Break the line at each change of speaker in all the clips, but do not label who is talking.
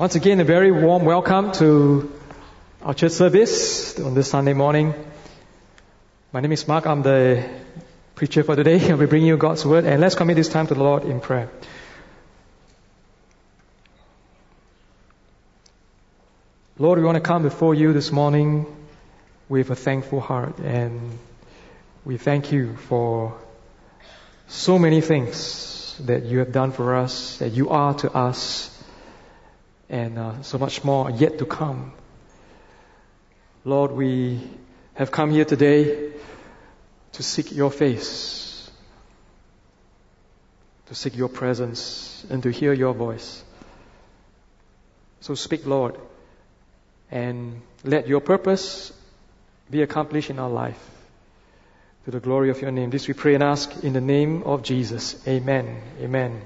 Once again, a very warm welcome to our church service on this Sunday morning. My name is Mark. I'm the preacher for today. I'll be bringing you God's Word. And let's commit this time to the Lord in prayer. Lord, we want to come before you this morning with a thankful heart. And we thank you for so many things that you have done for us, that you are to us, and so much more yet to come. Lord, we have come here today to seek your face, to seek your presence, and to hear your voice. So speak, Lord, and let your purpose be accomplished in our life to the glory of your name. This we pray and ask in the name of Jesus. Amen. Amen.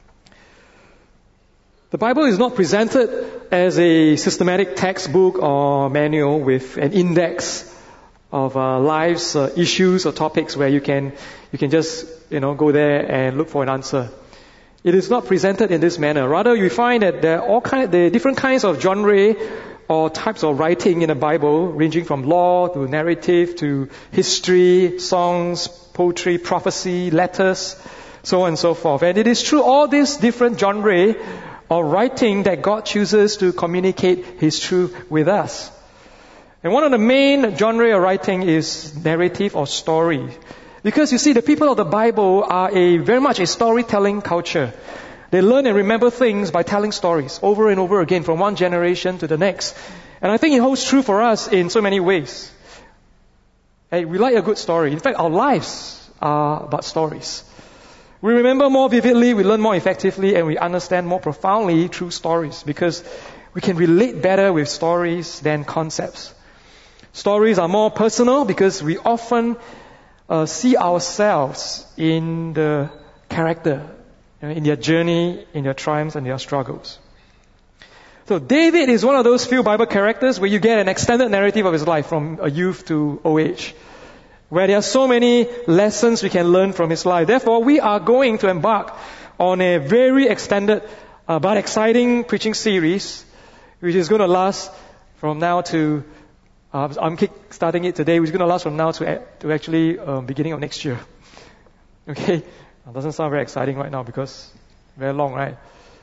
The Bible is not presented as a systematic textbook or manual with an index of life's issues or topics where you can just go there and look for an answer. It is not presented in this manner. Rather, you find that there are different kinds of genre or types of writing in the Bible, ranging from law to narrative to history, songs, poetry, prophecy, letters, so on and so forth. And it is through all these different genres or writing that God chooses to communicate His truth with us. And one of the main genre of writing is narrative or story. Because you see, the people of the Bible are very much a storytelling culture. They learn and remember things by telling stories over and over again from one generation to the next. And I think it holds true for us in so many ways. Hey, we like a good story. In fact, our lives are about stories. We remember more vividly, we learn more effectively, and we understand more profoundly through stories because we can relate better with stories than concepts. Stories are more personal because we often see ourselves in the character, in their journey, in their triumphs and their struggles. So David is one of those few Bible characters where you get an extended narrative of his life from a youth to old age, where there are so many lessons we can learn from his life. Therefore, we are going to embark on a very extended but exciting preaching series, which is going to last from now to, I'm starting it today, which is going to last from now to actually beginning of next year. Okay? It doesn't sound very exciting right now because very long, right?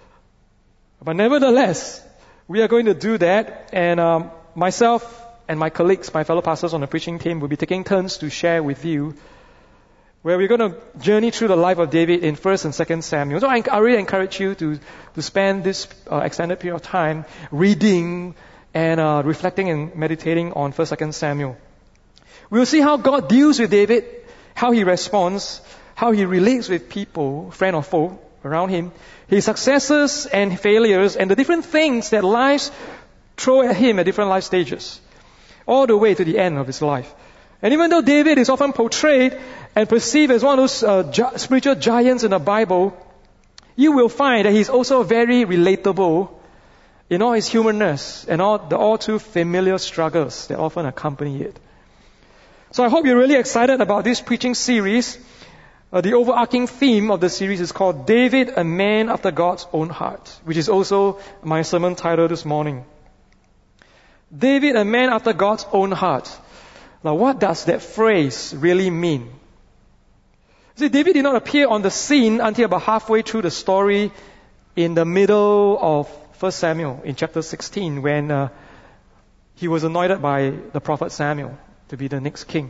But nevertheless, we are going to do that, and myself and my colleagues, my fellow pastors on the preaching team, will be taking turns to share with you where we're going to journey through the life of David in 1st and 2nd Samuel. So I really encourage you to spend this extended period of time reading and reflecting and meditating on 1st, 2nd Samuel. We'll see how God deals with David, how he responds, how he relates with people, friend or foe, around him, his successes and failures, and the different things that lives throw at him at different life stages, all the way to the end of his life. And even though David is often portrayed and perceived as one of those spiritual giants in the Bible, you will find that he's also very relatable in all his humanness and all too familiar struggles that often accompany it. So I hope you're really excited about this preaching series. The overarching theme of the series is called David, a Man After God's Own Heart, which is also my sermon title this morning. David, a man after God's own heart. Now, what does that phrase really mean? See, David did not appear on the scene until about halfway through the story in the middle of 1 Samuel in chapter 16 when he was anointed by the prophet Samuel to be the next king.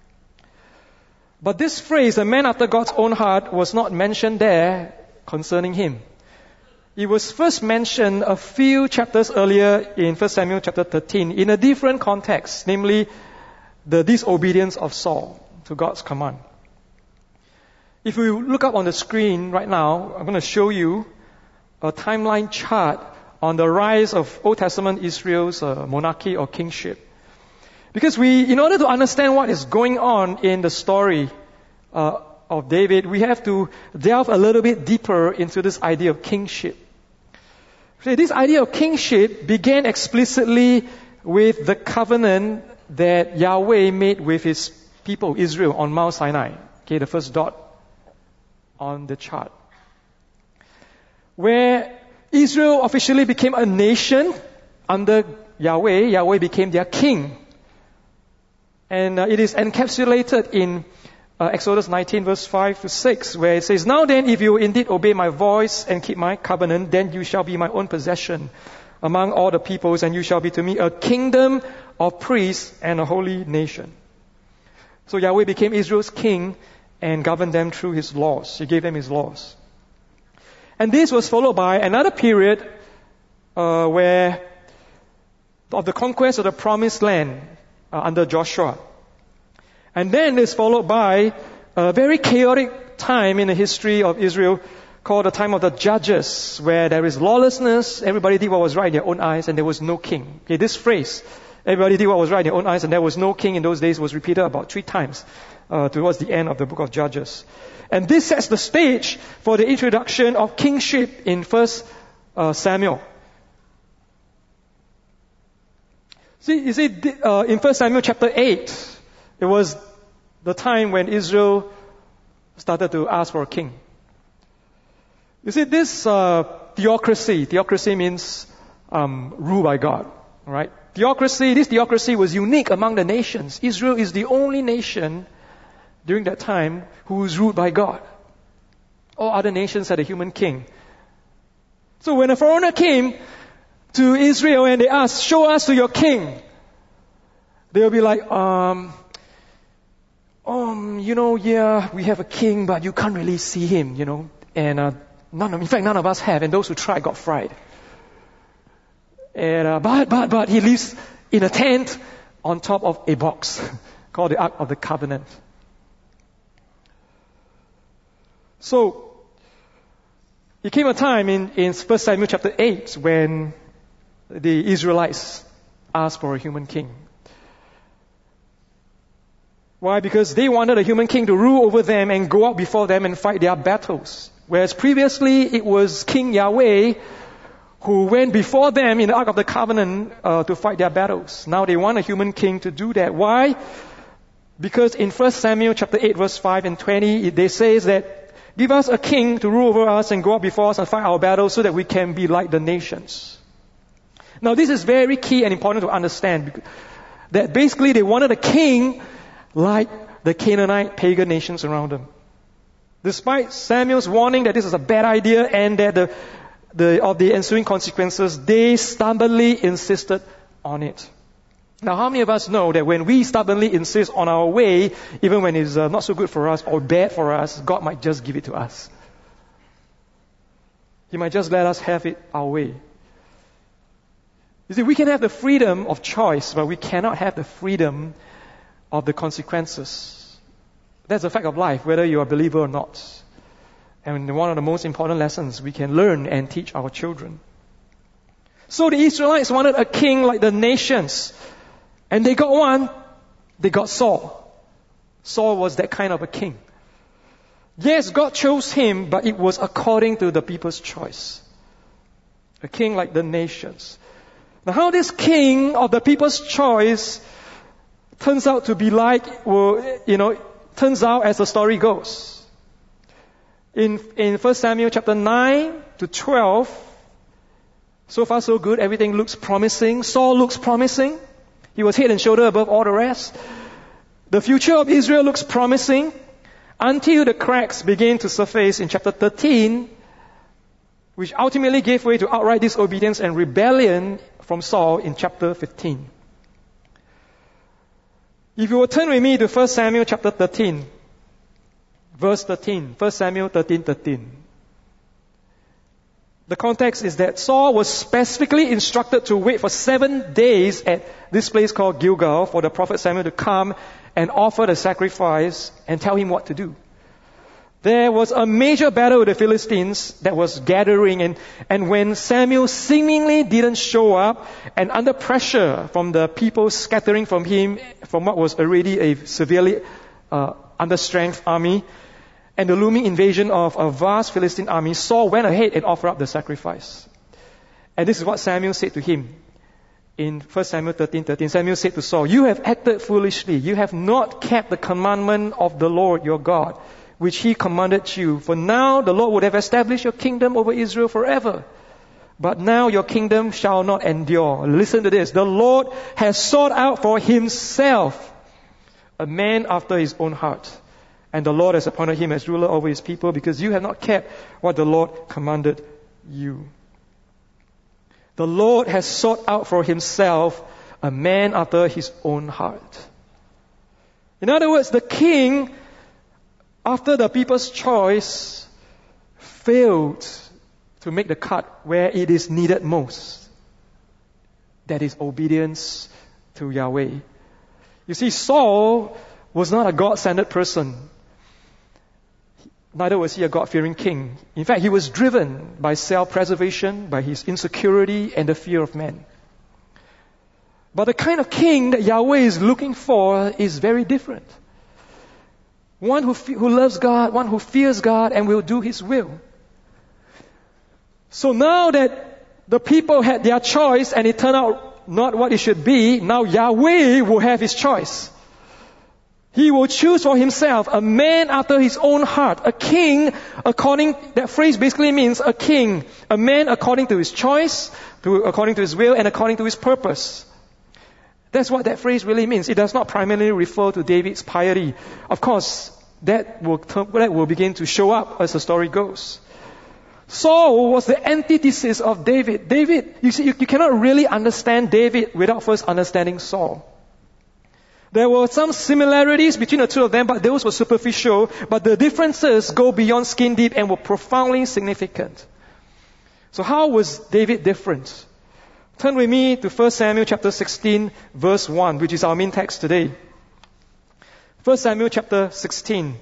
But this phrase, a man after God's own heart, was not mentioned there concerning him. It was first mentioned a few chapters earlier in 1 Samuel chapter 13 in a different context, namely the disobedience of Saul to God's command. If you look up on the screen right now, I'm going to show you a timeline chart on the rise of Old Testament Israel's monarchy or kingship. Because in order to understand what is going on in the story of David, we have to delve a little bit deeper into this idea of kingship. This idea of kingship began explicitly with the covenant that Yahweh made with His people, Israel, on Mount Sinai. Okay, the first dot on the chart. Where Israel officially became a nation under Yahweh. Yahweh became their king. And it is encapsulated in Exodus 19 verse 5 to 6, where it says, "Now then, if you indeed obey my voice and keep my covenant, then you shall be my own possession among all the peoples, and you shall be to me a kingdom of priests and a holy nation." So Yahweh became Israel's king and governed them through his laws. He gave them his laws. And this was followed by another period where of the conquest of the promised land under Joshua. And then it's followed by a very chaotic time in the history of Israel called the time of the Judges, where there is lawlessness, everybody did what was right in their own eyes, and there was no king. Okay, this phrase, everybody did what was right in their own eyes, and there was no king in those days, was repeated about 3 times towards the end of the book of Judges. And this sets the stage for the introduction of kingship in 1 Samuel. You see, in 1 Samuel chapter 8, it was the time when Israel started to ask for a king. You see, this theocracy means rule by God, all right? This theocracy was unique among the nations. Israel is the only nation during that time who was ruled by God. All other nations had a human king. So when a foreigner came to Israel and they asked, "Show us to your king," they'll be like, we have a king, but you can't really see him, and none of us have, and those who tried got fried. And but he lives in a tent on top of a box called the Ark of the Covenant. So it came a time in 1 Samuel chapter 8 when the Israelites asked for a human king. Why? Because they wanted a human king to rule over them and go out before them and fight their battles. Whereas previously it was King Yahweh who went before them in the Ark of the Covenant to fight their battles. Now they want a human king to do that. Why? Because in 1 Samuel chapter 8 verse 5 and 20, they says that, "Give us a king to rule over us and go out before us and fight our battles so that we can be like the nations." Now this is very key and important to understand, that basically they wanted a king like the Canaanite pagan nations around them. Despite Samuel's warning that this is a bad idea and that of the ensuing consequences, they stubbornly insisted on it. Now, how many of us know that when we stubbornly insist on our way, even when it's not so good for us or bad for us, God might just give it to us. He might just let us have it our way. You see, we can have the freedom of choice, but we cannot have the freedom of the consequences. That's a fact of life, whether you're a believer or not. And one of the most important lessons we can learn and teach our children. So the Israelites wanted a king like the nations. And they got one. They got Saul. Saul was that kind of a king. Yes, God chose him, but it was according to the people's choice. A king like the nations. Now how this king of the people's choice turns out to be like, turns out as the story goes. In 1 Samuel chapter 9 to 12, so far so good, everything looks promising. Saul looks promising. He was head and shoulder above all the rest. The future of Israel looks promising until the cracks begin to surface in chapter 13, which ultimately gave way to outright disobedience and rebellion from Saul in chapter 15. If you will turn with me to 1 Samuel chapter 13, verse 13. 1 Samuel 13:13. The context is that Saul was specifically instructed to wait for 7 days at this place called Gilgal for the prophet Samuel to come and offer the sacrifice and tell him what to do. There was a major battle with the Philistines that was gathering, and when Samuel seemingly didn't show up, and under pressure from the people scattering from him, from what was already a severely understrength army, and the looming invasion of a vast Philistine army, Saul went ahead and offered up the sacrifice. And this is what Samuel said to him. In 1 Samuel 13:13, Samuel said to Saul, "You have acted foolishly. You have not kept the commandment of the Lord your God, which he commanded you. For now the Lord would have established your kingdom over Israel forever. but now your kingdom shall not endure. Listen to this. The Lord has sought out for himself a man after his own heart. And the Lord has appointed him as ruler over his people because you have not kept what the Lord commanded you. The Lord has sought out for himself a man after his own heart. In other words, the king, after the people's choice, failed to make the cut where it is needed most. That is obedience to Yahweh. You see, Saul was not a God-centered person. Neither was he a God-fearing king. In fact, he was driven by self-preservation, by his insecurity and the fear of man. But the kind of king that Yahweh is looking for is very different. One who loves God, one who fears God and will do his will. So now that the people had their choice and it turned out not what it should be, now Yahweh will have his choice. He will choose for himself a man after his own heart, a king that phrase basically means a king, a man according to his choice, according to his will, and according to his purpose. That's what that phrase really means. It does not primarily refer to David's piety. Of course, that will begin to show up as the story goes. Saul was the antithesis of David. David, you see, you cannot really understand David without first understanding Saul. There were some similarities between the two of them, but those were superficial. But the differences go beyond skin deep and were profoundly significant. So how was David different? Turn with me to 1 Samuel chapter 16, verse 1, which is our main text today. 1 Samuel chapter 16.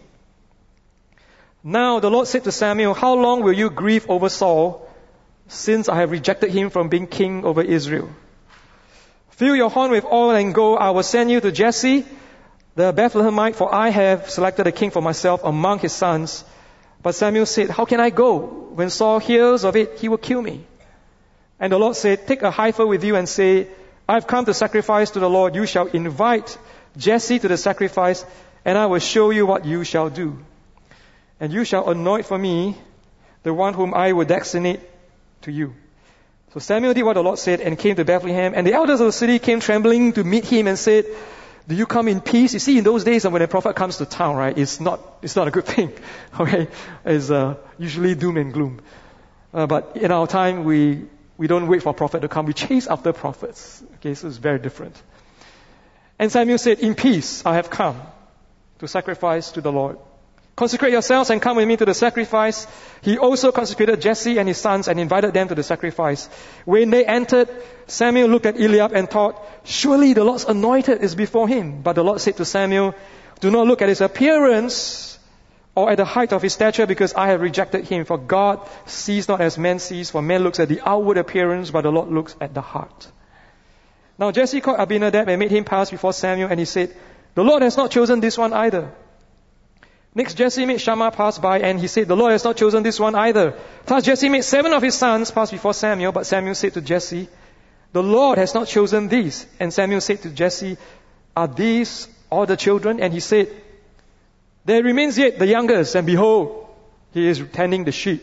Now the Lord said to Samuel, how long will you grieve over Saul, since I have rejected him from being king over Israel? Fill your horn with oil and go. I will send you to Jesse, the Bethlehemite, for I have selected a king for myself among his sons. But Samuel said, how can I go? When Saul hears of it, he will kill me. And the Lord said, take a heifer with you and say, I have come to sacrifice to the Lord. You shall invite Jesse to the sacrifice, and I will show you what you shall do. And you shall anoint for me the one whom I will designate to you. So Samuel did what the Lord said and came to Bethlehem. And the elders of the city came trembling to meet him and said, do you come in peace? You see, in those days when a prophet comes to town, right, it's not a good thing. Okay, it's usually doom and gloom. But in our time, we don't wait for a prophet to come. We chase after prophets. Okay, so it's very different. And Samuel said, in peace I have come to sacrifice to the Lord. Consecrate yourselves and come with me to the sacrifice. He also consecrated Jesse and his sons and invited them to the sacrifice. When they entered, Samuel looked at Eliab and thought, surely the Lord's anointed is before him. But the Lord said to Samuel, do not look at his appearance or at the height of his stature, because I have rejected him. For God sees not as man sees, for man looks at the outward appearance, but the Lord looks at the heart. Now Jesse called Abinadab and made him pass before Samuel, and he said, the Lord has not chosen this one either. Next, Jesse made Shammah pass by, and he said, the Lord has not chosen this one either. Thus Jesse made 7 of his sons pass before Samuel, but Samuel said to Jesse, the Lord has not chosen these. And Samuel said to Jesse, are these all the children? And he said, there remains yet the youngest, and behold, he is tending the sheep.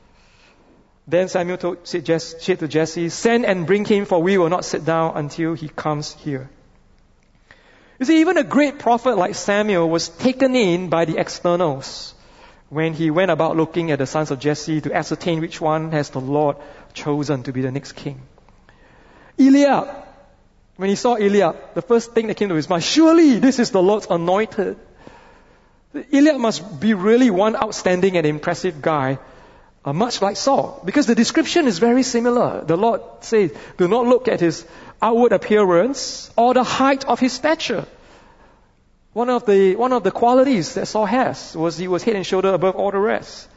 Then Samuel said to Jesse, send and bring him, for we will not sit down until he comes here. You see, even a great prophet like Samuel was taken in by the externals when he went about looking at the sons of Jesse to ascertain which one has the Lord chosen to be the next king. Eliab, when he saw Eliab, the first thing that came to his mind, surely this is the Lord's anointed. Eliab must be really one outstanding and impressive guy, much like Saul, because the description is very similar. The Lord says, do not look at his outward appearance or the height of his stature. One of the qualities that Saul has was he was head and shoulder above all the rest.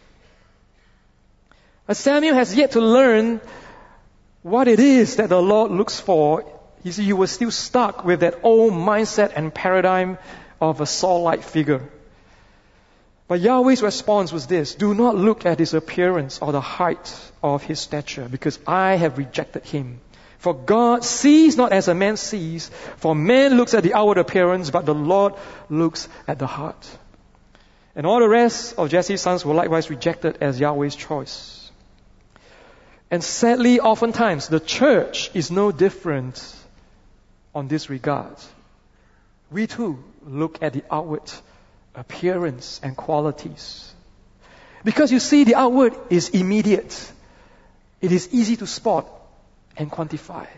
But Samuel has yet to learn what it is that the Lord looks for. You see, he was still stuck with that old mindset and paradigm of a Saul-like figure. But Yahweh's response was this: do not look at his appearance or the height of his stature, because I have rejected him. For God sees not as a man sees, for man looks at the outward appearance, but the Lord looks at the heart. And all the rest of Jesse's sons were likewise rejected as Yahweh's choice. And sadly, oftentimes, the church is no different on this regard. We too look at the outward appearance and qualities. Because you see, the outward is immediate. It is easy to spot and quantify.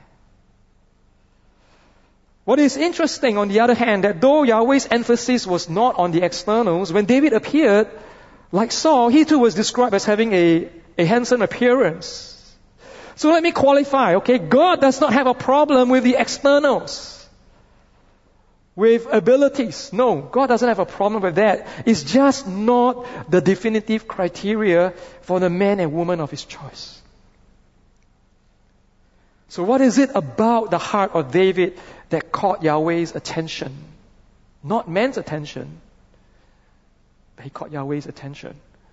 What is interesting, on the other hand, that though Yahweh's emphasis was not on the externals, when David appeared, like Saul, he too was described as having a handsome appearance. So let me qualify, okay? God does not have a problem with the externals, with abilities. No, God doesn't have a problem with that. It's just not the definitive criteria for the man and woman of His choice. So what is it about the heart of David that caught Yahweh's attention? Not man's attention, but he caught Yahweh's attention.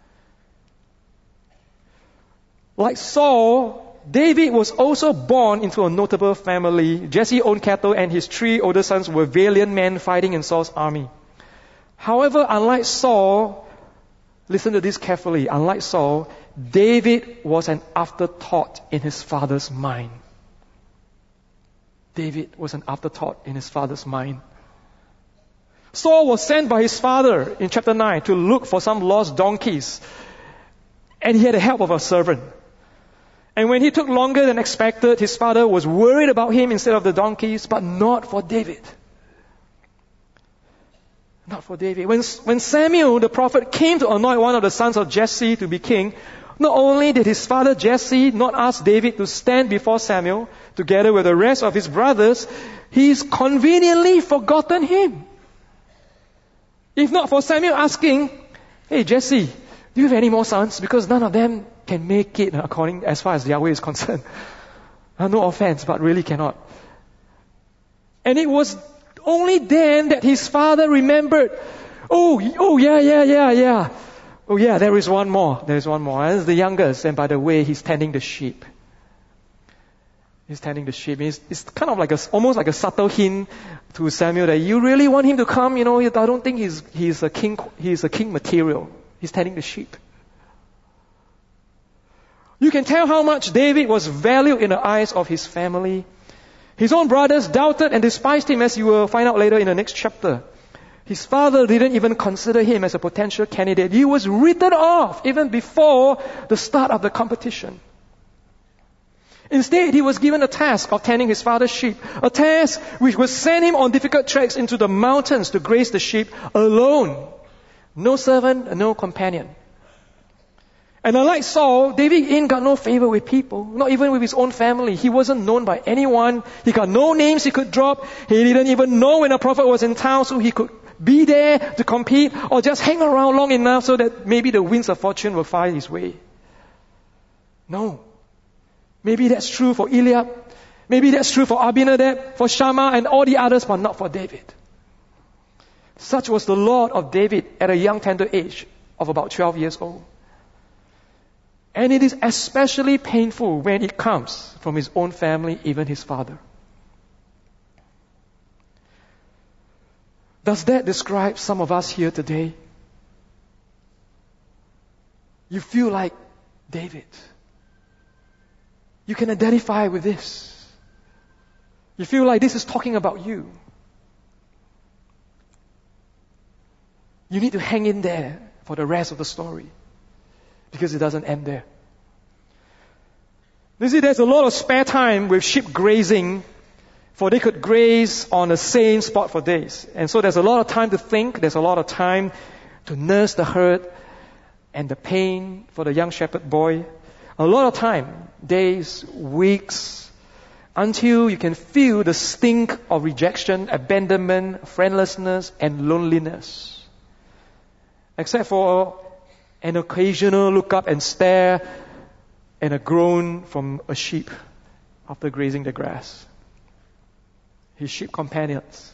Like Saul, David was also born into a notable family. Jesse owned cattle and his 3 older sons were valiant men fighting in Saul's army. However, unlike Saul, listen to this carefully, unlike Saul, David was an afterthought in his father's mind. David was an afterthought in his father's mind. Saul was sent by his father in chapter 9 to look for some lost donkeys. And he had the help of a servant. And when he took longer than expected, his father was worried about him instead of the donkeys, but not for David. Not for David. When Samuel, the prophet, came to anoint one of the sons of Jesse to be king, not only did his father Jesse not ask David to stand before Samuel together with the rest of his brothers, he's conveniently forgotten him. If not for Samuel asking, "Hey Jesse, do you have any more sons? Because none of them can make it according as far as Yahweh is concerned." No offense, but really cannot. And it was only then that his father remembered, Oh yeah. Oh yeah, there is one more. There's one more. That's the youngest. And by the way, he's tending the sheep. He's tending the sheep. It's kind of like almost like a subtle hint to Samuel that you really want him to come. I don't think he's a king. He's a king material. He's tending the sheep. You can tell how much David was valued in the eyes of his family. His own brothers doubted and despised him, as you will find out later in the next chapter. His father didn't even consider him as a potential candidate. He was written off even before the start of the competition. Instead, he was given a task of tending his father's sheep, a task which would send him on difficult treks into the mountains to graze the sheep alone. No servant, no companion. And unlike Saul, David ain't got no favor with people, not even with his own family. He wasn't known by anyone. He got no names he could drop. He didn't even know when a prophet was in town, so he could be there to compete or just hang around long enough so that maybe the winds of fortune will find his way. No. Maybe that's true for Eliab. Maybe that's true for Abinadab, for Shammah and all the others, but not for David. Such was the Lord of David at a young tender age of about 12 years old. And it is especially painful when it comes from his own family, even his father. Does that describe some of us here today? You feel like David. You can identify with this. You feel like this is talking about you. You need to hang in there for the rest of the story, because it doesn't end there. You see, there's a lot of spare time with sheep grazing, for they could graze on the same spot for days. And so there's a lot of time to think, there's a lot of time to nurse the herd and the pain for the young shepherd boy. A lot of time, days, weeks, until you can feel the stink of rejection, abandonment, friendlessness, and loneliness. Except for an occasional look up and stare and a groan from a sheep after grazing the grass. His sheep companions.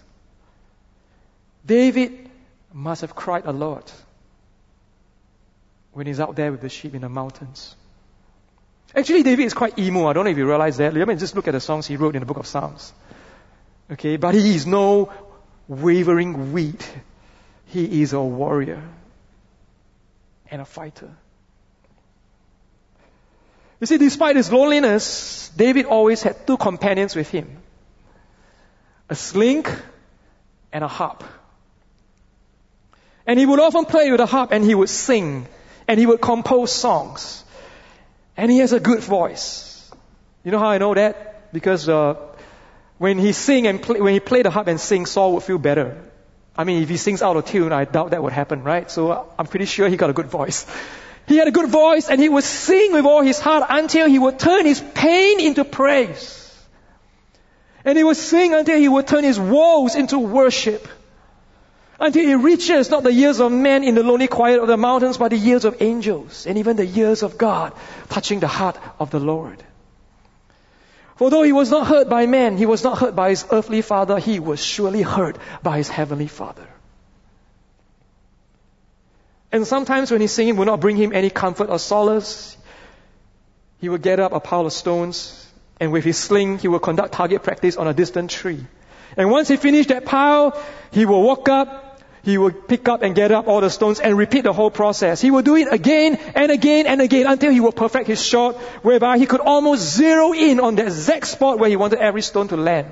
David must have cried a lot when he's out there with the sheep in the mountains. Actually, David is quite emo. I don't know if you realize that. Let me just look at the songs he wrote in the book of Psalms. Okay, but he is no wavering weed. He is a warrior and a fighter. You see, despite his loneliness, David always had two companions with him. A sling and a harp. And he would often play with the harp and he would sing and he would compose songs. And he has a good voice. You know how I know that? Because when he sing and when he played the harp and sing, Saul would feel better. I mean, if he sings out of tune, I doubt that would happen, right? So I'm pretty sure he got a good voice. He had a good voice and he would sing with all his heart until he would turn his pain into praise. And he would sing until he would turn his woes into worship. Until it reaches not the ears of men in the lonely quiet of the mountains, but the ears of angels and even the ears of God, touching the heart of the Lord. For though he was not heard by men, he was not heard by his earthly father, he was surely heard by his heavenly Father. And sometimes when his singing would not bring him any comfort or solace, he would get up a pile of stones, and with his sling, he would conduct target practice on a distant tree. And once he finished that pile, he would walk up, he would pick up and gather up all the stones and repeat the whole process. He would do it again and again and again until he would perfect his shot, whereby he could almost zero in on the exact spot where he wanted every stone to land.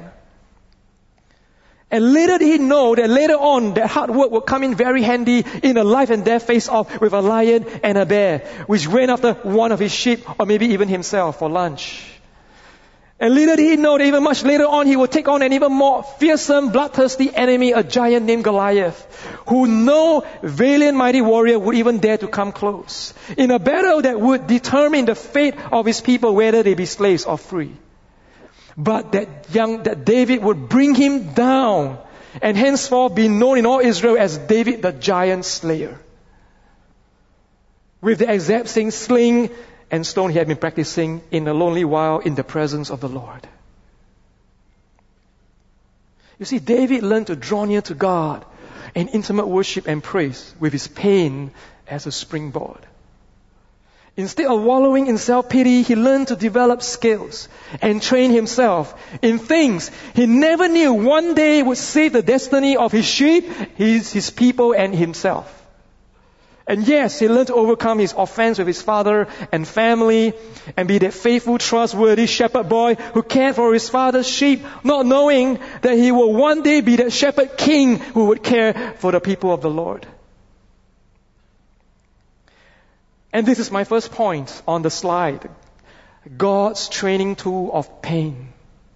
And little did he know that later on, that hard work would come in very handy in a life and death face-off with a lion and a bear, which ran after one of his sheep or maybe even himself for lunch. And little did he know that even much later on, he would take on an even more fearsome, bloodthirsty enemy, a giant named Goliath, who no valiant, mighty warrior would even dare to come close, in a battle that would determine the fate of his people, whether they be slaves or free. But that David would bring him down, and henceforth be known in all Israel as David the giant slayer. With the exact same sling and stone he had been practicing in a lonely while in the presence of the Lord. You see, David learned to draw near to God in intimate worship and praise with his pain as a springboard. Instead of wallowing in self-pity, he learned to develop skills and train himself in things he never knew one day would save the destiny of his sheep, his people, and himself. And yes, he learned to overcome his offense with his father and family and be that faithful, trustworthy shepherd boy who cared for his father's sheep, not knowing that he will one day be that shepherd king who would care for the people of the Lord. And this is my first point on the slide. God's training tool of pain.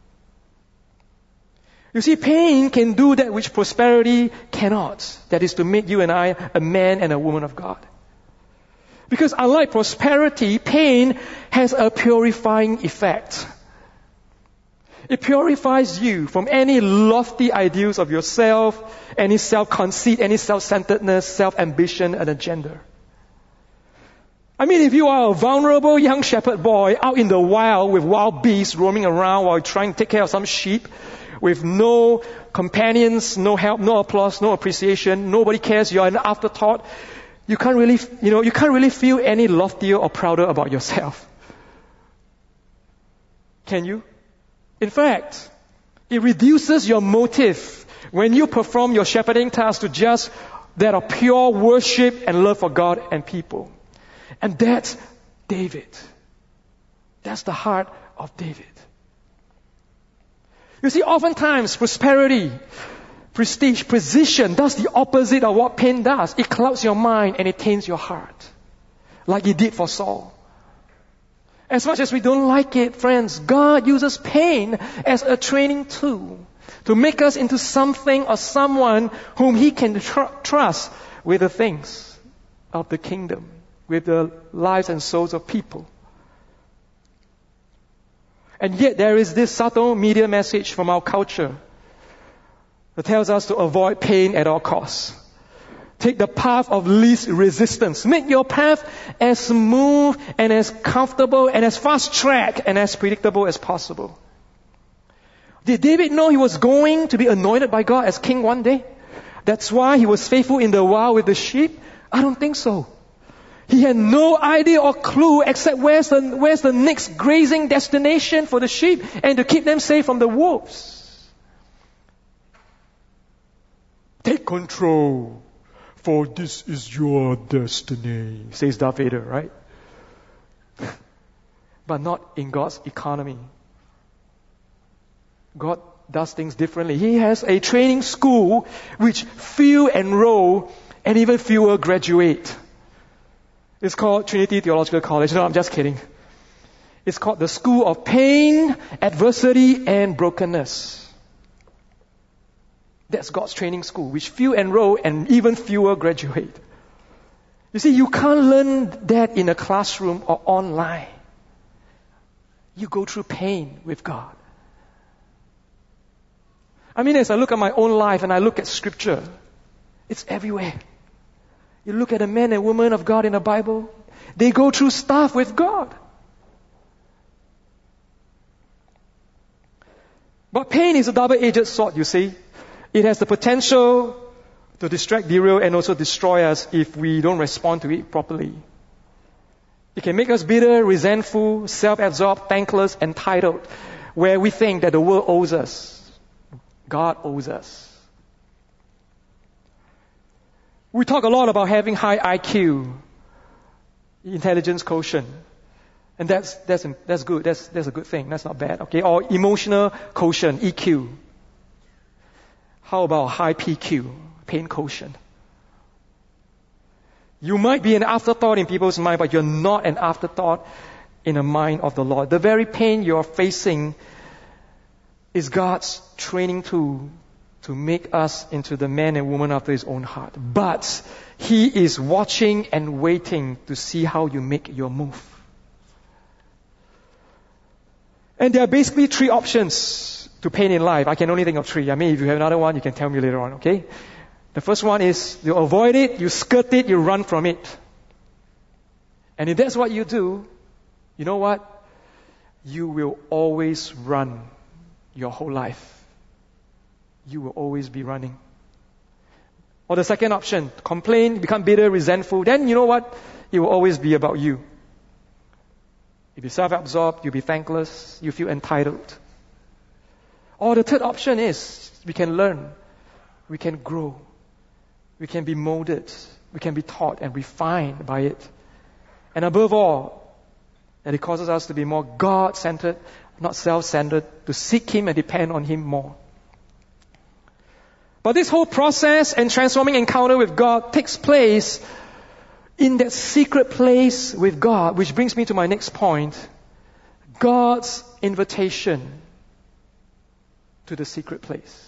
You see, pain can do that which prosperity cannot. That is to make you and I a man and a woman of God. Because unlike prosperity, pain has a purifying effect. It purifies you from any lofty ideals of yourself, any self-conceit, any self-centeredness, self-ambition, and agenda. I mean, if you are a vulnerable young shepherd boy out in the wild with wild beasts roaming around while trying to take care of some sheep, with no companions, no help, no applause, no appreciation, nobody cares, you're an afterthought, you can't really feel any loftier or prouder about yourself. Can you? In fact, it reduces your motive when you perform your shepherding task to just that of pure worship and love for God and people. And that's David. That's the heart of David. You see, oftentimes prosperity, prestige, position does the opposite of what pain does. It clouds your mind and it taints your heart, like it did for Saul. As much as we don't like it, friends, God uses pain as a training tool to make us into something or someone whom He can trust with the things of the kingdom, with the lives and souls of people. And yet there is this subtle media message from our culture that tells us to avoid pain at all costs. Take the path of least resistance. Make your path as smooth and as comfortable and as fast-tracked and as predictable as possible. Did David know he was going to be anointed by God as king one day? That's why he was faithful in the wild with the sheep? I don't think so. He had no idea or clue except where's the next grazing destination for the sheep and to keep them safe from the wolves. Take control, for this is your destiny, says Darth Vader, right? but not in God's economy. God does things differently. He has a training school which few enroll and even fewer graduate. It's called Trinity Theological College. No, I'm just kidding. It's called the School of Pain, Adversity, and Brokenness. That's God's training school, which few enroll and even fewer graduate. You see, you can't learn that in a classroom or online. You go through pain with God. I mean, as I look at my own life and I look at Scripture, it's everywhere. You look at the men and women of God in the Bible, they go through stuff with God. But pain is a double-edged sword, you see. It has the potential to distract, derail, and also destroy us if we don't respond to it properly. It can make us bitter, resentful, self-absorbed, thankless, entitled, where we think that the world owes us. God owes us. We talk a lot about having high IQ, intelligence quotient. And that's good. That's a good thing. That's not bad. Okay? Or emotional quotient, EQ. How about high PQ, pain quotient? You might be an afterthought in people's mind, but you're not an afterthought in the mind of the Lord. The very pain you're facing is God's training tool to make us into the man and woman after His own heart. But He is watching and waiting to see how you make your move. And there are basically three options to pain in life. I can only think of three. I mean, if you have another one, you can tell me later on, okay? The first one is you avoid it, you skirt it, you run from it. And if that's what you do, you know what? You will always run your whole life. You will always be running. Or the second option, complain, become bitter, resentful. Then you know what? It will always be about you. You'll be self-absorbed, you'll be thankless, you feel entitled. Or the third option is we can learn, we can grow, we can be molded, we can be taught and refined by it. And above all, that it causes us to be more God-centered, not self-centered, to seek Him and depend on Him more. But this whole process and transforming encounter with God takes place in that secret place with God, which brings me to my next point. God's invitation to the secret place.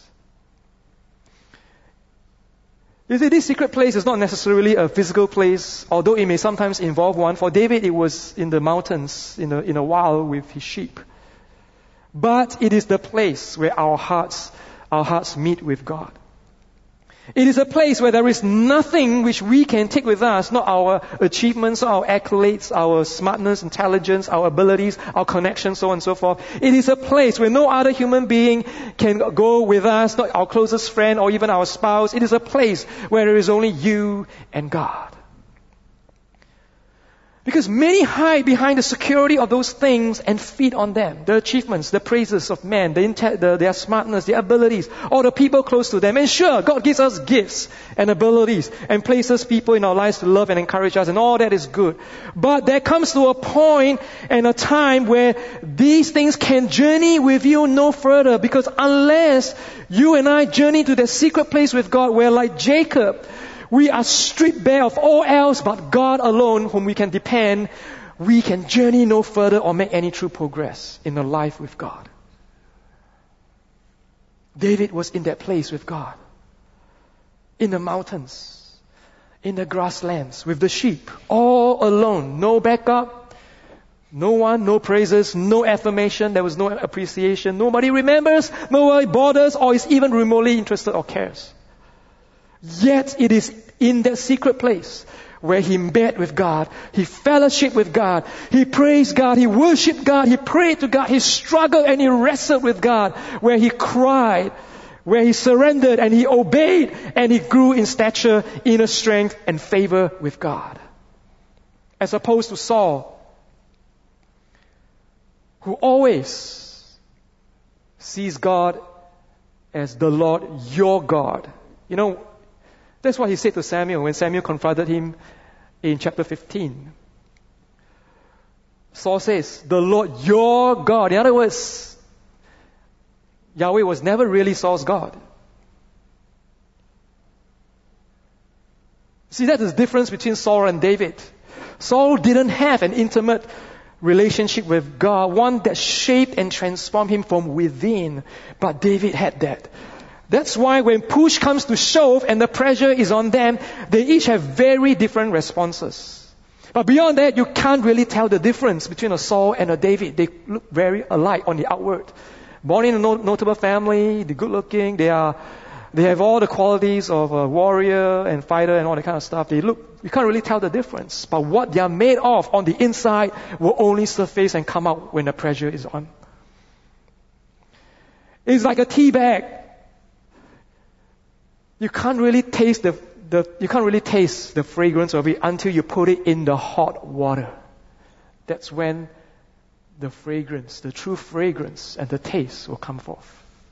You see, this secret place is not necessarily a physical place, although it may sometimes involve one. For David, it was in the mountains, in a wild with his sheep. But it is the place where our hearts meet with God. It is a place where there is nothing which we can take with us, not our achievements, our accolades, our smartness, intelligence, our abilities, our connections, so on and so forth. It is a place where no other human being can go with us, not our closest friend or even our spouse. It is a place where there is only you and God. Because many hide behind the security of those things and feed on them. The achievements, the praises of men, their smartness, their abilities, or the people close to them. And sure, God gives us gifts and abilities and places people in our lives to love and encourage us, and all that is good. But there comes to a point and a time where these things can journey with you no further, because unless you and I journey to that secret place with God where, like Jacob, we are stripped bare of all else but God alone, whom we can depend, we can journey no further or make any true progress in a life with God. David was in that place with God. In the mountains, in the grasslands, with the sheep, all alone, no backup, no one, no praises, no affirmation, there was no appreciation, nobody remembers, nobody bothers or is even remotely interested or cares. Yet it is in that secret place where he met with God, he fellowshiped with God, he praised God, he worshipped God, he prayed to God, he struggled and he wrestled with God, where he cried, where he surrendered and he obeyed, and he grew in stature, inner strength and favor with God. As opposed to Saul, who always sees God as the Lord, your God. You know, that's what he said to Samuel when Samuel confronted him in chapter 15. Saul says, the Lord your God. In other words, Yahweh was never really Saul's God. See, that's the difference between Saul and David. Saul didn't have an intimate relationship with God, one that shaped and transformed him from within. But David had that. That's why when push comes to shove and the pressure is on them, they each have very different responses. But beyond that, you can't really tell the difference between a Saul and a David. They look very alike on the outward. Born in a notable family, they're good looking, they have all the qualities of a warrior and fighter and all that kind of stuff. You can't really tell the difference. But what they are made of on the inside will only surface and come out when the pressure is on. It's like a tea bag. You can't really taste the fragrance of it until you put it in the hot water. That's when the fragrance, the true fragrance and the taste will come forth.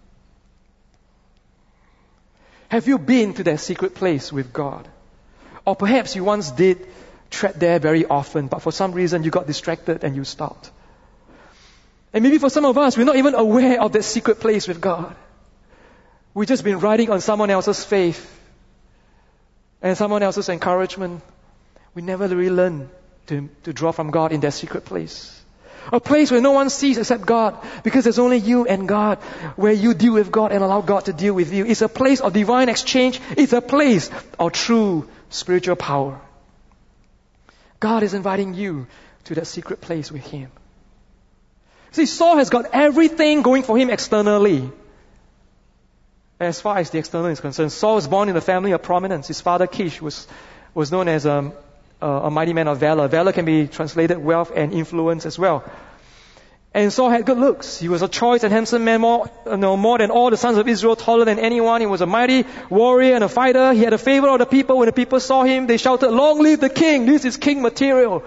Have you been to that secret place with God? Or perhaps you once did tread there very often, but for some reason you got distracted and you stopped. And maybe for some of us, we're not even aware of that secret place with God. We've just been riding on someone else's faith and someone else's encouragement. We never really learn to draw from God in that secret place. A place where no one sees except God, because there's only you and God, where you deal with God and allow God to deal with you. It's a place of divine exchange. It's a place of true spiritual power. God is inviting you to that secret place with Him. See, Saul has got everything going for him externally. As far as the external is concerned, Saul was born in a family of prominence. His father Kish was known as a mighty man of valor. Valor can be translated wealth and influence as well. And Saul had good looks. He was a choice and handsome man, more than all the sons of Israel, taller than anyone. He was a mighty warrior and a fighter. He had a favor of the people. When the people saw him, they shouted, "Long live the king! This is king material."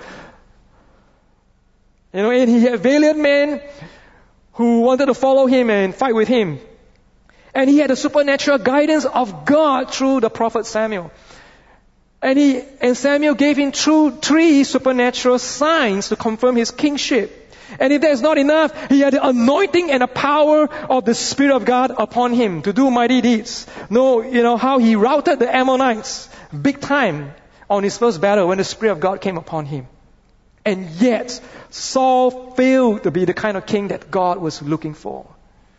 And he had valiant men who wanted to follow him and fight with him. And he had the supernatural guidance of God through the prophet Samuel. And Samuel gave him three supernatural signs to confirm his kingship. And if that's not enough, he had the anointing and the power of the Spirit of God upon him to do mighty deeds. How he routed the Ammonites big time on his first battle when the Spirit of God came upon him. And yet, Saul failed to be the kind of king that God was looking for.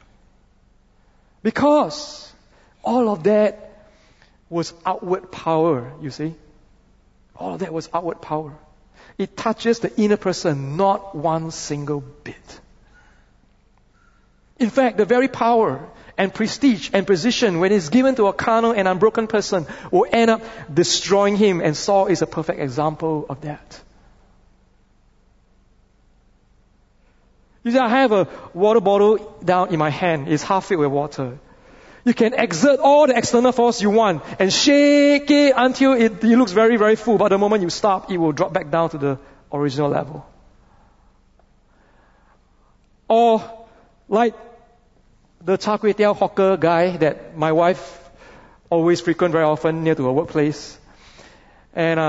Because all of that was outward power, you see. All of that was outward power. It touches the inner person, not one single bit. In fact, the very power and prestige and position, when it's given to a carnal and unbroken person, will end up destroying him. And Saul is a perfect example of that. You see, I have a water bottle down in my hand. It's half filled with water. You can exert all the external force you want and shake it until it looks very, very full. But the moment you stop, it will drop back down to the original level. Or like the char kway teow hawker guy that my wife always frequent very often near to her workplace. And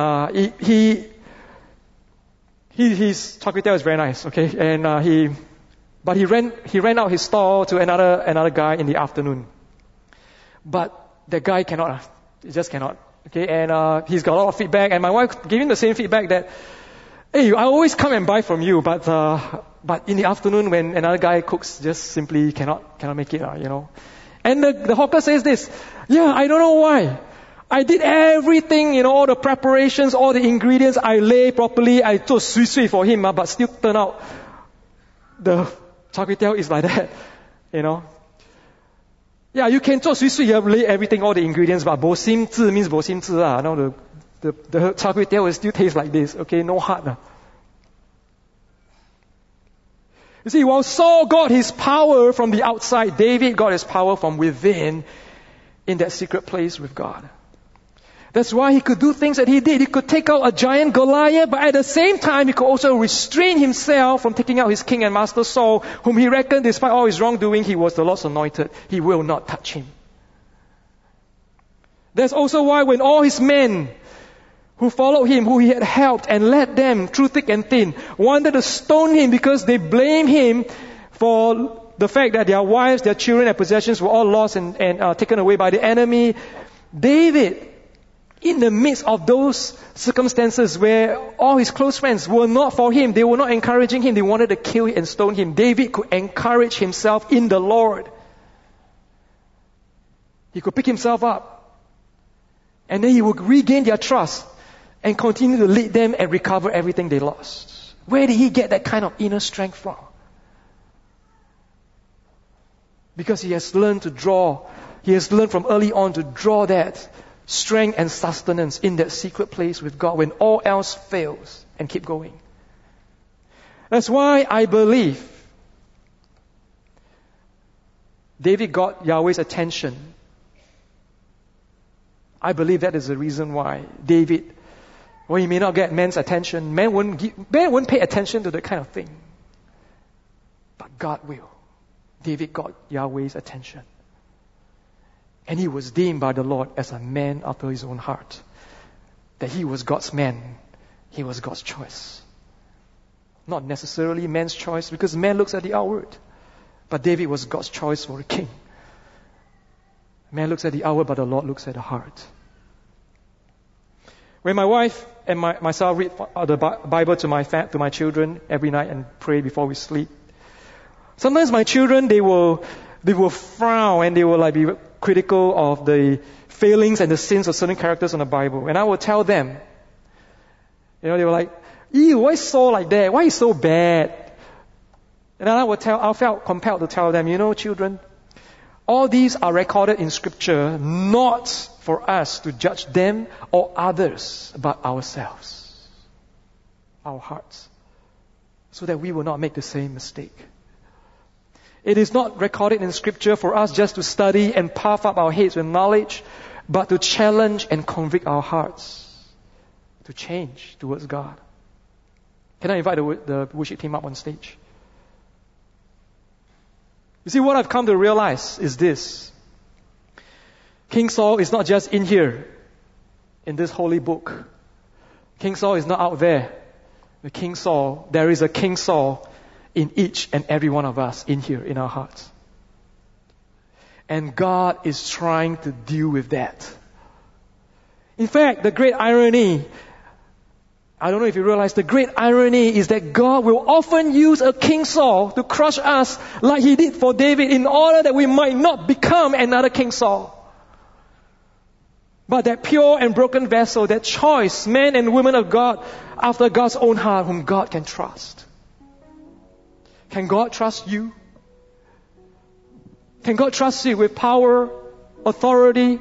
his char kway teow is very nice, okay? And he ran out his stall to another guy in the afternoon. But the guy cannot. He just cannot. Okay, and he's got a lot of feedback. And my wife gave him the same feedback that, "Hey, I always come and buy from you, but in the afternoon when another guy cooks, just simply cannot make it, And the hawker says this, "Yeah, I don't know why. I did everything, all the preparations, all the ingredients. I lay properly. I do sui for him, but still turn out the char kway teow is like that, Yeah, you can 做水水, you lay everything, all the ingredients, but 无心志 means 无心志 lah. The char kway teow will still taste like this, okay? No heart. You see, while Saul got his power from the outside, David got his power from within in that secret place with God. That's why he could do things that he did. He could take out a giant Goliath, but at the same time, he could also restrain himself from taking out his king and master Saul, whom he reckoned, despite all his wrongdoing, he was the Lord's anointed. He will not touch him. That's also why when all his men who followed him, who he had helped and led them through thick and thin, wanted to stone him because they blamed him for the fact that their wives, their children, and possessions were all lost and taken away by the enemy. David, in the midst of those circumstances where all his close friends were not for him, they were not encouraging him, they wanted to kill and stone him, David could encourage himself in the Lord. He could pick himself up, and then he would regain their trust and continue to lead them and recover everything they lost. Where did he get that kind of inner strength from? Because he has learned from early on to draw that strength and sustenance in that secret place with God when all else fails, and keep going. That's why I believe David got Yahweh's attention. I believe that is the reason why David, he may not get man's attention, man wouldn't pay attention to that kind of thing. But God will. David got Yahweh's attention. And he was deemed by the Lord as a man after his own heart. That he was God's man. He was God's choice. Not necessarily man's choice, because man looks at the outward. But David was God's choice for a king. Man looks at the outward, but the Lord looks at the heart. When my wife and myself read the Bible to my children every night and pray before we sleep, sometimes my children, they will frown and they will be critical of the failings and the sins of certain characters in the Bible. And I will tell them, they were like, ew, why Saul like that? Why is so bad? And I felt compelled to tell them, children, all these are recorded in Scripture not for us to judge them or others, but ourselves, our hearts, so that we will not make the same mistake. It is not recorded in Scripture for us just to study and puff up our heads with knowledge, but to challenge and convict our hearts to change towards God. Can I invite the worship team up on stage? You see, what I've come to realize is this. King Saul is not just in here, in this holy book. King Saul is not out there. There is a King Saul in each and every one of us in here, in our hearts. And God is trying to deal with that. In fact, the great irony, I don't know if you realize, the great irony is that God will often use a King Saul to crush us like He did for David in order that we might not become another King Saul. But that pure and broken vessel, that choice, men and women of God, after God's own heart, whom God can trust. Can God trust you? Can God trust you with power, authority,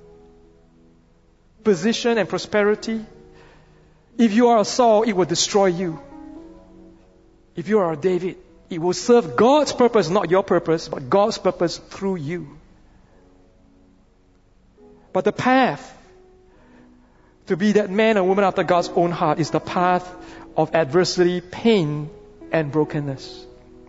position, and prosperity? If you are a Saul, it will destroy you. If you are a David, it will serve God's purpose, not your purpose, but God's purpose through you. But the path to be that man or woman after God's own heart is the path of adversity, pain, and brokenness.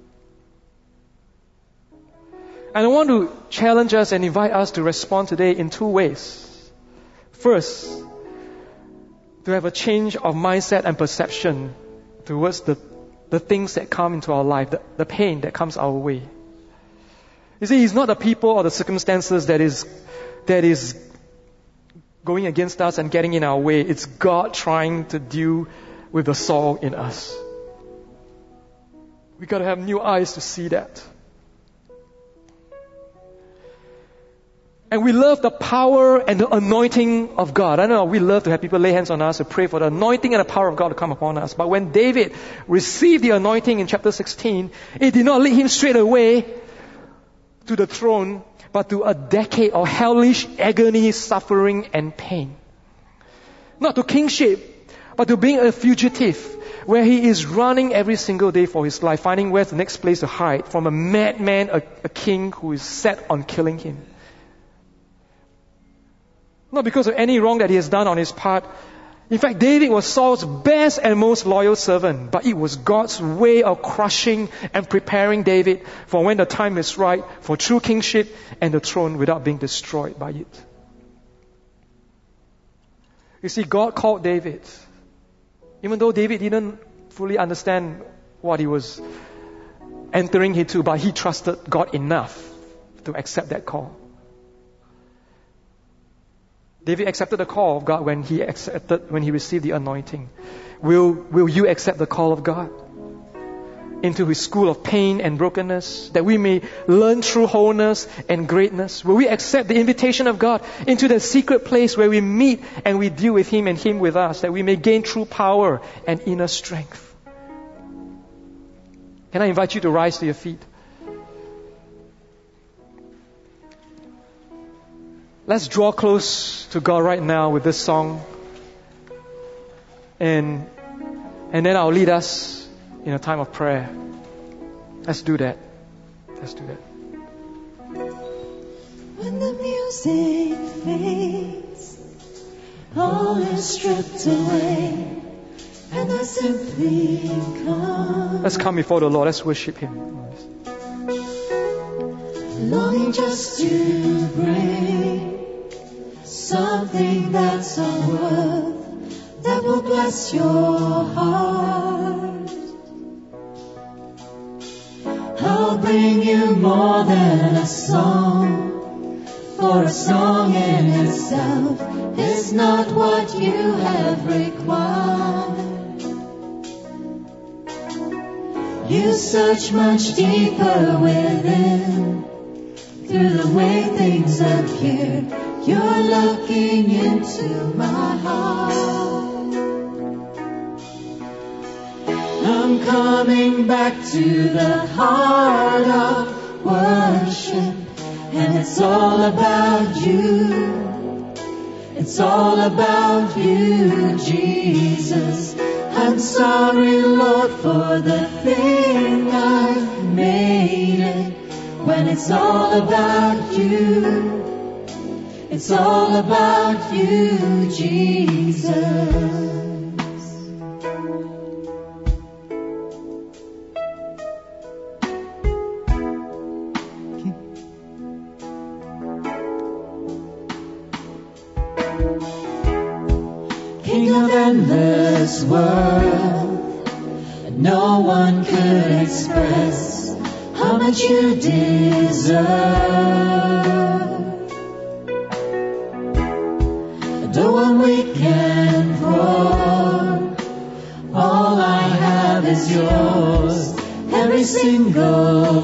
And I want to challenge us and invite us to respond today in two ways. First, to have a change of mindset and perception towards the things that come into our life, the pain that comes our way. You see, it's not the people or the circumstances that is going against us and getting in our way. It's God trying to deal with the Saul in us. We got to have new eyes to see that. And we love the power and the anointing of God. I know we love to have people lay hands on us to pray for the anointing and the power of God to come upon us. But when David received the anointing in chapter 16, it did not lead him straight away to the throne, but to a decade of hellish agony, suffering, and pain. Not to kingship, but to being a fugitive, where he is running every single day for his life, finding where's the next place to hide from a madman, a king who is set on killing him. Not because of any wrong that he has done on his part. In fact, David was Saul's best and most loyal servant, but it was God's way of crushing and preparing David for when the time is right for true kingship and the throne without being destroyed by it. You see, God called David. Even though David didn't fully understand what he was entering into, but he trusted God enough to accept that call. David accepted the call of God when he received the anointing. Will you accept the call of God into His school of pain and brokenness, that we may learn true wholeness and greatness? Will we accept the invitation of God into the secret place where we meet and we deal with Him and Him with us, that we may gain true power and inner strength? Can I invite you to rise to your feet? Let's draw close to God right now with this song. And then I'll lead us in a time of prayer. Let's do that. Let's do that.
When the music fades, all is stripped away, and I simply come.
Let's come before the Lord. Let's worship Him.
Longing just to bring something that's of worth, that will bless your heart. I'll bring you more than a song, for a song in itself is not what you have required. You search much deeper within, through the way things appear. You're looking into my heart. I'm coming back to the heart of worship, and it's all about you. It's all about you, Jesus. I'm sorry, Lord, for the thing I've made it, when it's all about you. It's all about you, Jesus. King of endless world, no one could express how much you deserve. The one weak and poor, all I have is yours, every single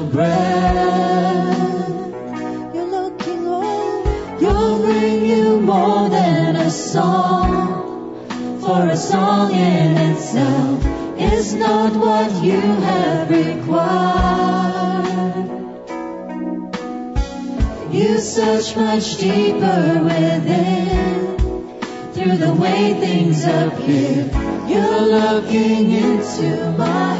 breath. You're looking over, you'll bring you more than a song, for a song in itself is not what you have required. You search much deeper within, through the way things appear. You're looking into my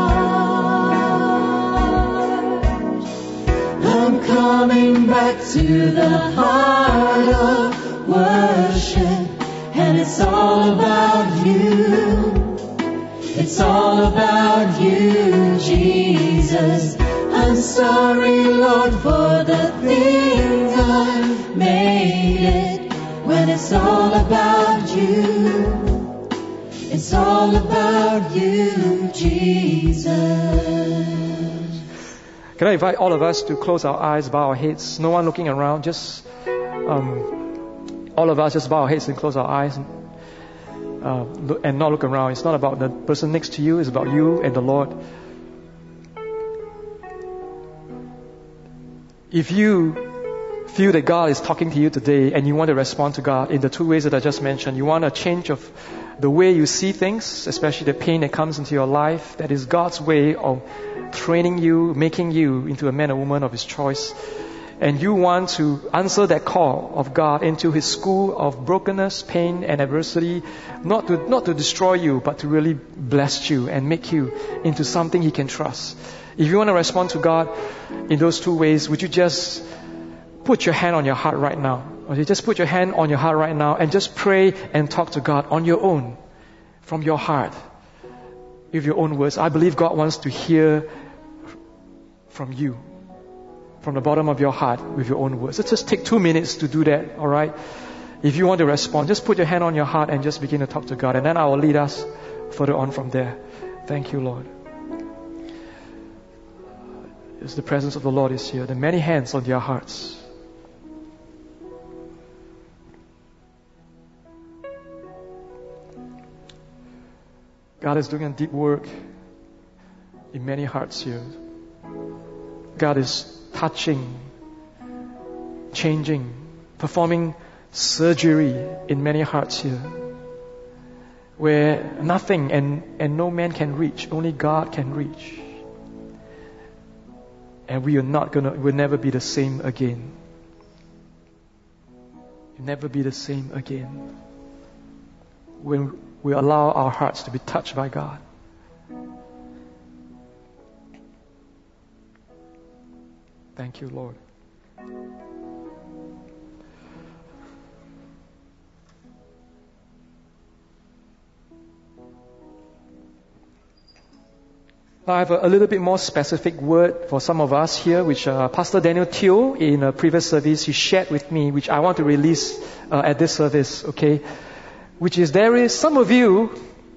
heart. I'm coming back to the heart of worship, and it's all about you. It's all about you, Jesus. I'm sorry, Lord, for the things I've made it, when it's all about you. It's all about you, Jesus.
Can I invite all of us to close our eyes, bow our heads? No one looking around. Just all of us just bow our heads and close our eyes and not look around. It's not about the person next to you. It's about you and the Lord. If you feel that God is talking to you today and you want to respond to God in the two ways that I just mentioned, you want a change of the way you see things, especially the pain that comes into your life, that is God's way of training you, making you into a man or woman of His choice, and you want to answer that call of God into His school of brokenness, pain, and adversity, not to destroy you, but to really bless you and make you into something He can trust. If you want to respond to God in those two ways, would you just put your hand on your heart right now? Or you just put your hand on your heart right now and just pray and talk to God on your own, from your heart, with your own words. I believe God wants to hear from you, from the bottom of your heart, with your own words. Let's just take 2 minutes to do that, all right? If you want to respond, just put your hand on your heart and just begin to talk to God. And then I will lead us further on from there. Thank you, Lord. As the presence of the Lord is here, the many hands on your hearts. God is doing a deep work in many hearts here. God is touching, changing, performing surgery in many hearts here, where nothing and no man can reach, only God can reach. And we'll never be the same again. We'll never be the same again. When we allow our hearts to be touched by God. Thank you, Lord. I have a little bit more specific word for some of us here, which Pastor Daniel Teo in a previous service, he shared with me, which I want to release at this service, okay? Which is, there is some of you,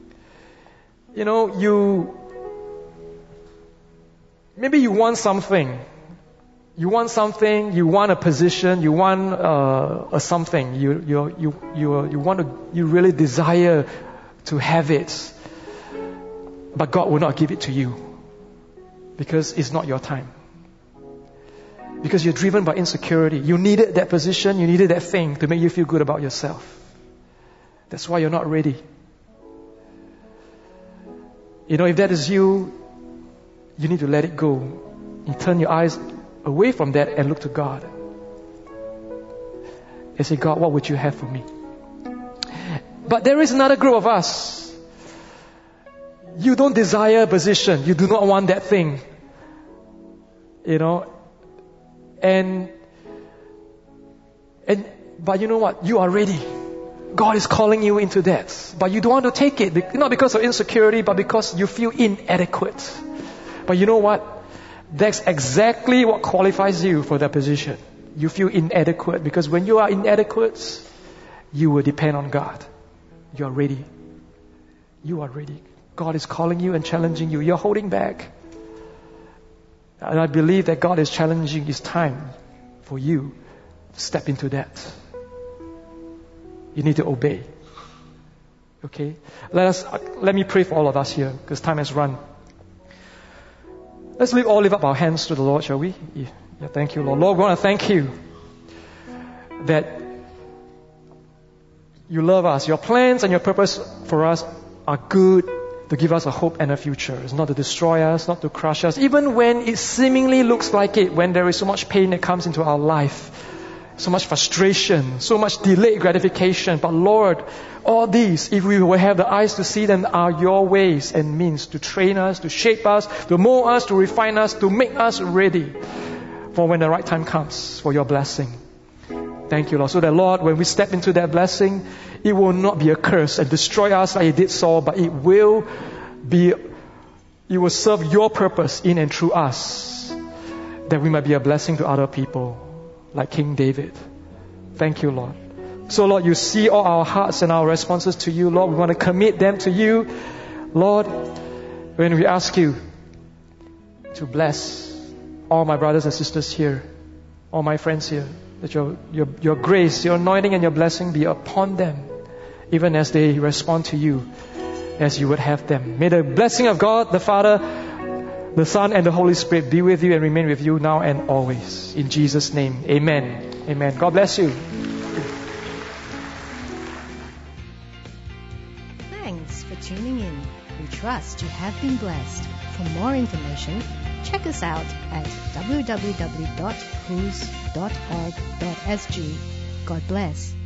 maybe you want something. You want a position, you want a something, you really desire to have it. But God will not give it to you because it's not your time. Because you're driven by insecurity. You needed that position, you needed that thing to make you feel good about yourself. That's why you're not ready. If that is you, you need to let it go. You turn your eyes away from that and look to God. And say, God, what would you have for me? But there is another group of us. You don't desire a position. You do not want that thing. But you know what? You are ready. God is calling you into that. But you don't want to take it. Not because of insecurity, but because you feel inadequate. But you know what? That's exactly what qualifies you for that position. You feel inadequate. Because when you are inadequate, you will depend on God. You are ready. You are ready. God is calling you and challenging you. You're holding back. And I believe that God is challenging. It's time for you to step into that. You need to obey. Okay? Let me pray for all of us here, because time has run. Let's all lift up our hands to the Lord, shall we? Yeah, thank you, Lord. Lord, we want to thank you that you love us. Your plans and your purpose for us are good, to give us a hope and a future. It's not to destroy us, not to crush us. Even when it seemingly looks like it, when there is so much pain that comes into our life, so much frustration, so much delayed gratification. But Lord, all these, if we will have the eyes to see them, are your ways and means to train us, to shape us, to mold us, to refine us, to make us ready for when the right time comes for your blessing. Thank you, Lord. So that, Lord, when we step into that blessing, it will not be a curse and destroy us like it did Saul, but it will serve your purpose in and through us, that we might be a blessing to other people, like King David. Thank you, Lord. So, Lord, you see all our hearts and our responses to you, Lord. We want to commit them to you. Lord, when we ask you to bless all my brothers and sisters here, all my friends here, that your grace, your anointing and your blessing be upon them, even as they respond to you as you would have them. May the blessing of God, the Father, the Son, and the Holy Spirit be with you and remain with you now and always. In Jesus' name, amen. Amen. God bless you.
Thanks for tuning in. We trust you have been blessed. For more information, check us out at www.whos.org.sg. God bless.